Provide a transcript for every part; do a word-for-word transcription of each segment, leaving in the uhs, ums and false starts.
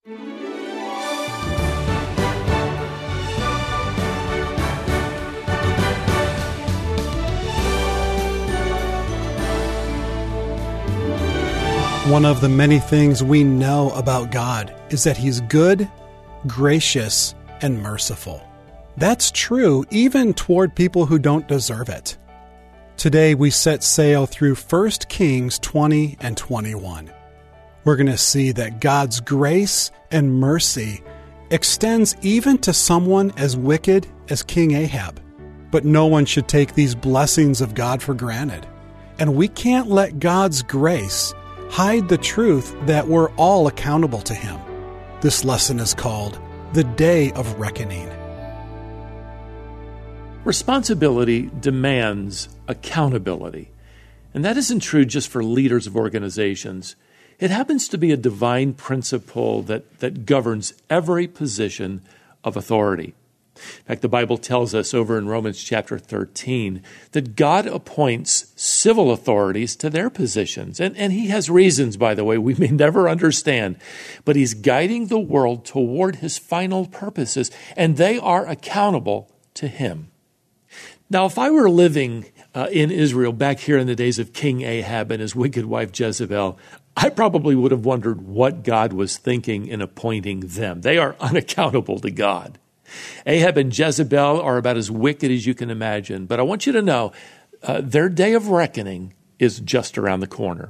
One of the many things we know about God is that He's good, gracious, and merciful. That's true even toward people who don't deserve it. Today we set sail through First Kings twenty and twenty-one. We're going to see that God's grace and mercy extends even to someone as wicked as King Ahab. But no one should take these blessings of God for granted. And we can't let God's grace hide the truth that we're all accountable to Him. This lesson is called The Day of Reckoning. Responsibility demands accountability. And that isn't true just for leaders of organizations. It happens to be a divine principle that, that governs every position of authority. In fact, the Bible tells us over in Romans chapter thirteen that God appoints civil authorities to their positions. And, and He has reasons, by the way, we may never understand. But He's guiding the world toward His final purposes, and they are accountable to Him. Now, if I were living uh, in Israel back here in the days of King Ahab and his wicked wife Jezebel, I probably would have wondered what God was thinking in appointing them. They are unaccountable to God. Ahab and Jezebel are about as wicked as you can imagine. But I want you to know, uh, their day of reckoning is just around the corner.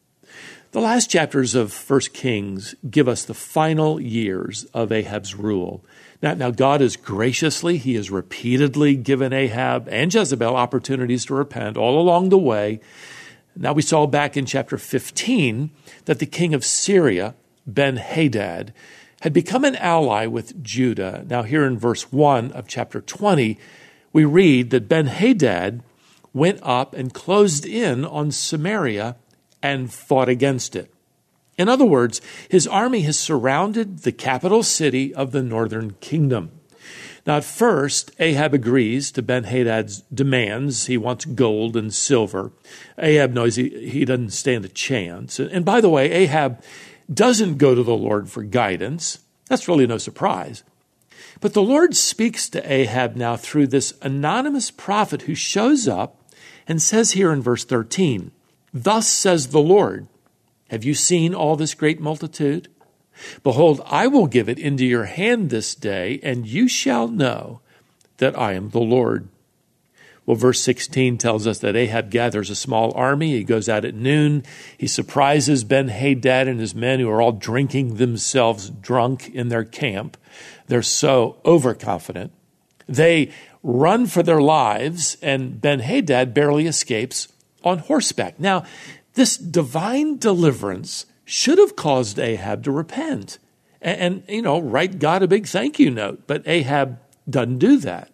The last chapters of First Kings give us the final years of Ahab's rule. Now, now, God is graciously, He has repeatedly given Ahab and Jezebel opportunities to repent all along the way. Now, we saw back in chapter fifteen that the king of Syria, Ben-Hadad, had become an ally with Judah. Now, here in verse one of chapter twenty, we read that Ben-Hadad went up and closed in on Samaria and fought against it. In other words, his army has surrounded the capital city of the northern kingdom. Now, at first, Ahab agrees to Ben-Hadad's demands. He wants gold and silver. Ahab knows he, he doesn't stand a chance. And by the way, Ahab doesn't go to the Lord for guidance. That's really no surprise. But the Lord speaks to Ahab now through this anonymous prophet who shows up and says here in verse thirteen, "Thus says the Lord, have you seen all this great multitude? Behold, I will give it into your hand this day, and you shall know that I am the Lord." Well, verse sixteen tells us that Ahab gathers a small army. He goes out at noon. He surprises Ben-Hadad and his men who are all drinking themselves drunk in their camp. They're so overconfident. They run for their lives, and Ben-Hadad barely escapes on horseback. Now, this divine deliverance should have caused Ahab to repent and, and, you know, write God a big thank you note. But Ahab doesn't do that.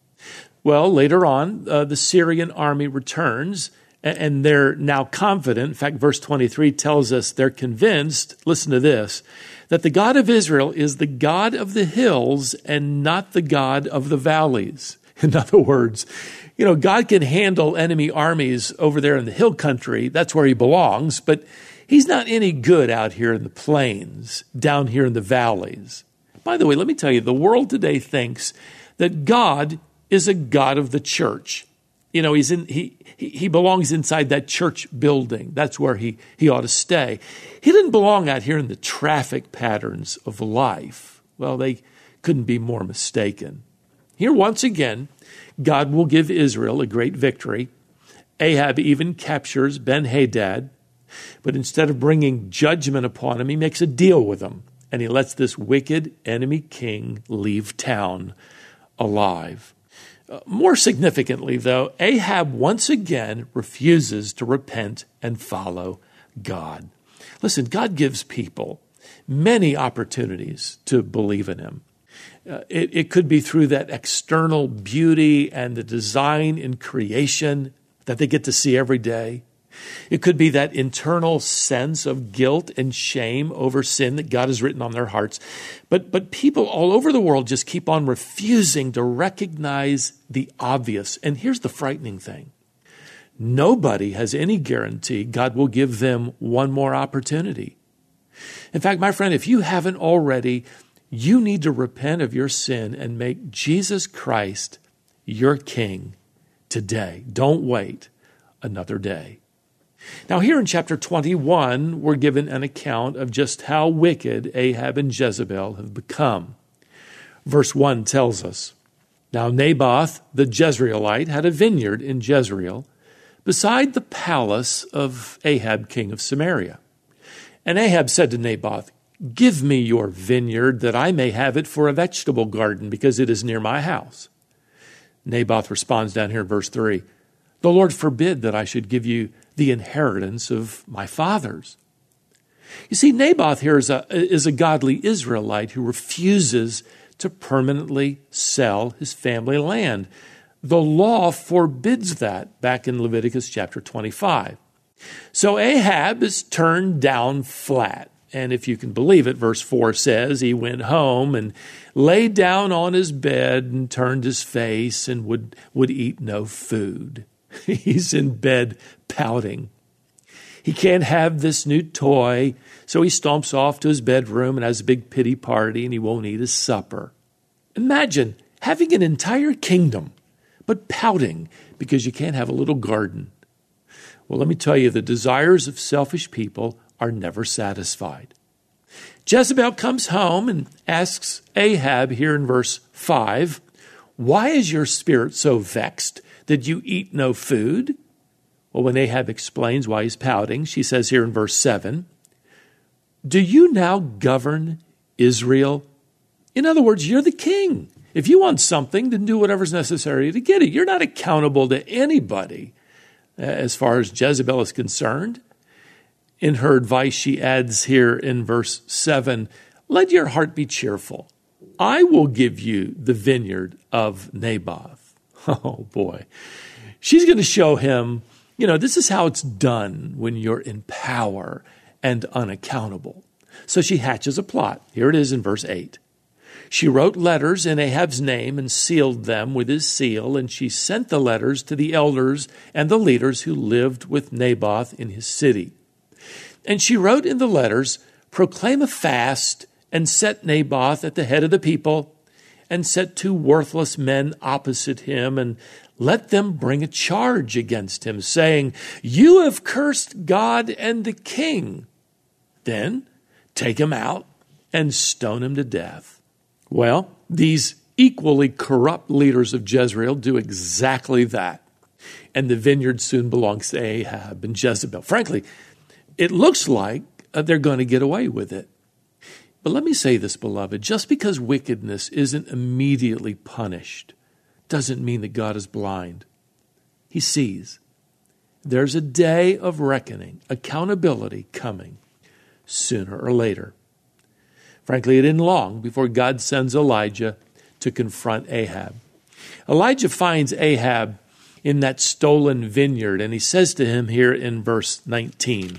Well, later on, uh, the Syrian army returns, and, and they're now confident. In fact, verse twenty-three tells us they're convinced, listen to this, that the God of Israel is the God of the hills and not the God of the valleys. In other words, you know, God can handle enemy armies over there in the hill country. That's where He belongs. But He's not any good out here in the plains, down here in the valleys. By the way, let me tell you, the world today thinks that God is a God of the church. You know, he's in, he, he he belongs inside that church building. That's where he, he ought to stay. He didn't belong out here in the traffic patterns of life. Well, they couldn't be more mistaken. Here, once again, God will give Israel a great victory. Ahab even captures Ben-Hadad, but instead of bringing judgment upon him, he makes a deal with him, and he lets this wicked enemy king leave town alive. Uh, more significantly, though, Ahab once again refuses to repent and follow God. Listen, God gives people many opportunities to believe in Him. Uh, it, it could be through that external beauty and the design in creation that they get to see every day. It could be that internal sense of guilt and shame over sin that God has written on their hearts. But, but people all over the world just keep on refusing to recognize the obvious. And here's the frightening thing. Nobody has any guarantee God will give them one more opportunity. In fact, my friend, if you haven't already, you need to repent of your sin and make Jesus Christ your King today. Don't wait another day. Now, here in chapter twenty-one, we're given an account of just how wicked Ahab and Jezebel have become. Verse one tells us, "Now Naboth the Jezreelite had a vineyard in Jezreel, beside the palace of Ahab king of Samaria. And Ahab said to Naboth, 'Give me your vineyard, that I may have it for a vegetable garden, because it is near my house.' Naboth responds down here in verse three, 'The Lord forbid that I should give you the inheritance of my fathers.'" You see, Naboth here is a, is a godly Israelite who refuses to permanently sell his family land. The law forbids that back in Leviticus chapter twenty-five. So Ahab is turned down flat. And if you can believe it, verse four says he went home and lay down on his bed and turned his face and would, would eat no food. He's in bed pouting. He can't have this new toy, so he stomps off to his bedroom and has a big pity party, and he won't eat his supper. Imagine having an entire kingdom, but pouting because you can't have a little garden. Well, let me tell you, the desires of selfish people are never satisfied. Jezebel comes home and asks Ahab here in verse five, "Why is your spirit so vexed that you eat no food?" Well, when Ahab explains why he's pouting, she says here in verse seven, "Do you now govern Israel?" In other words, you're the king. If you want something, then do whatever's necessary to get it. You're not accountable to anybody as far as Jezebel is concerned. In her advice, she adds here in verse seven, "Let your heart be cheerful. I will give you the vineyard of Naboth." Oh, boy. She's going to show him, you know, this is how it's done when you're in power and unaccountable. So she hatches a plot. Here it is in verse eight. She wrote letters in Ahab's name and sealed them with his seal, and she sent the letters to the elders and the leaders who lived with Naboth in his city. And she wrote in the letters, "Proclaim a fast and set Naboth at the head of the people, and set two worthless men opposite him, and let them bring a charge against him, saying, 'You have cursed God and the king.' Then take him out and stone him to death." Well, these equally corrupt leaders of Jezreel do exactly that. And the vineyard soon belongs to Ahab and Jezebel. Frankly, it looks like they're going to get away with it. But let me say this, beloved, just because wickedness isn't immediately punished doesn't mean that God is blind. He sees. There's a day of reckoning, accountability coming sooner or later. Frankly, it isn't long before God sends Elijah to confront Ahab. Elijah finds Ahab in that stolen vineyard, and he says to him here in verse nineteen,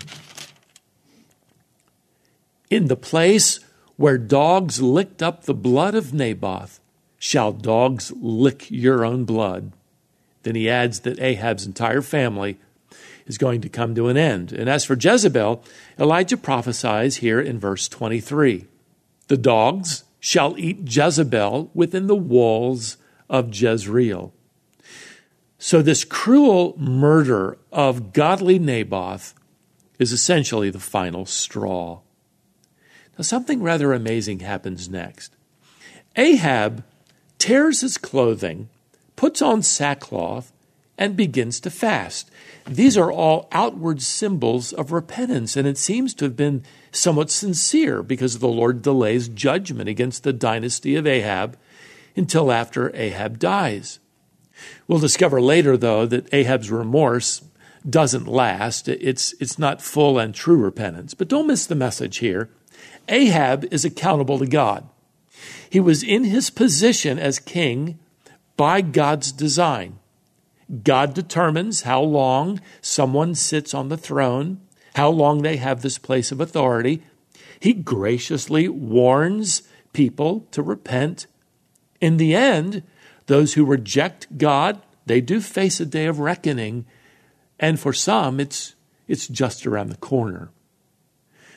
"In the place where dogs licked up the blood of Naboth, shall dogs lick your own blood." Then he adds that Ahab's entire family is going to come to an end. And as for Jezebel, Elijah prophesies here in verse twenty-three, "The dogs shall eat Jezebel within the walls of Jezreel." So this cruel murder of godly Naboth is essentially the final straw. Now, something rather amazing happens next. Ahab tears his clothing, puts on sackcloth, and begins to fast. These are all outward symbols of repentance, and it seems to have been somewhat sincere because the Lord delays judgment against the dynasty of Ahab until after Ahab dies. We'll discover later, though, that Ahab's remorse doesn't last. It's, it's not full and true repentance. But don't miss the message here. Ahab is accountable to God. He was in his position as king by God's design. God determines how long someone sits on the throne, how long they have this place of authority. He graciously warns people to repent. In the end, those who reject God, they do face a day of reckoning. And for some, it's, it's just around the corner.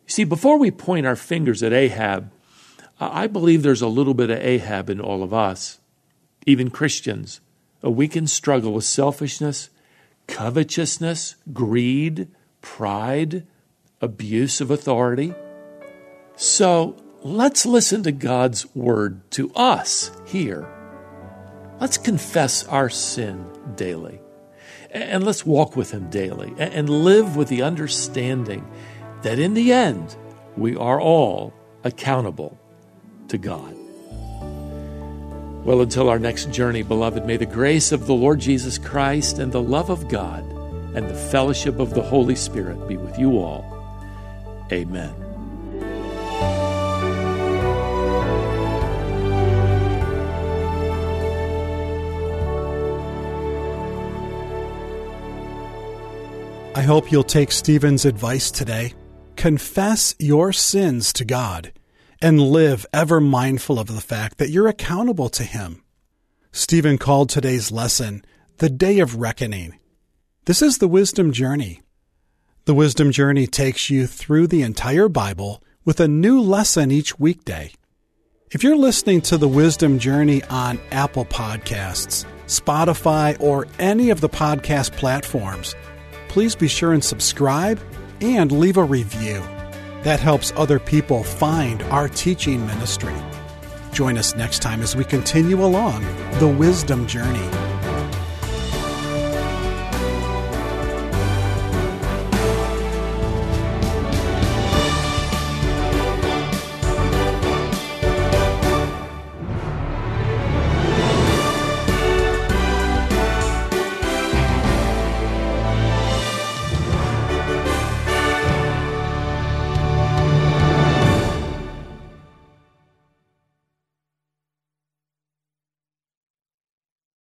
See, before we point our fingers at Ahab, I believe there's a little bit of Ahab in all of us, even Christians. We can struggle with selfishness, covetousness, greed, pride, abuse of authority. So let's listen to God's word to us here. Let's confess our sin daily. And let's walk with Him daily and live with the understanding that in the end, we are all accountable to God. Well, until our next journey, beloved, may the grace of the Lord Jesus Christ and the love of God and the fellowship of the Holy Spirit be with you all. Amen. I hope you'll take Stephen's advice today. Confess your sins to God and live ever mindful of the fact that you're accountable to Him. Stephen called today's lesson the Day of Reckoning. This is the Wisdom Journey. The Wisdom Journey takes you through the entire Bible with a new lesson each weekday. If you're listening to the Wisdom Journey on Apple Podcasts, Spotify, or any of the podcast platforms, please be sure and subscribe and leave a review. That helps other people find our teaching ministry. Join us next time as we continue along the Wisdom Journey.